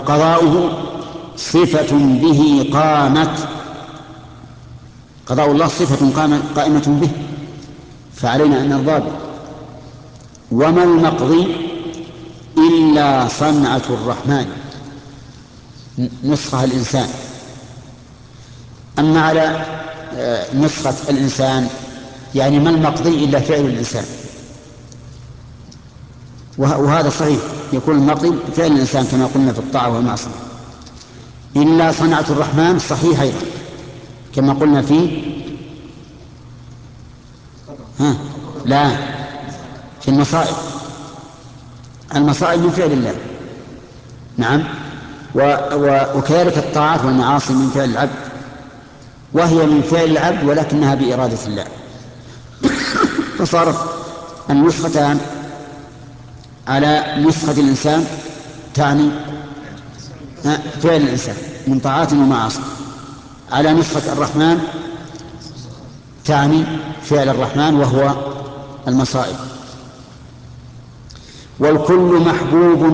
وقضاؤه صفة به قامت، قضاء الله صفة قائمة به، فعلينا أن نرضى به. وما المقضي إلا صنعة الرحمن، نسخة الإنسان. أما على نسخة الإنسان يعني ما المقضي إلا فعل الإنسان، وهذا صحيح، يكون المقضي فعل الإنسان كما قلنا في الطاعة والمعصية. إلا صنعة الرحمن صحيح أيضا كما قلنا فيه لا في المصائب، المصائب من فعل الله، نعم. وكذلك الطاعات والمعاصي من فعل العبد، وهي من فعل العبد ولكنها بإرادة الله. فصارت النسختان على نسخة الإنسان تعني فعل الإنسان من طاعات ومعاصي، على نسخة الرحمن تعني فعل الرحمن وهو المصائب. والكل محبوب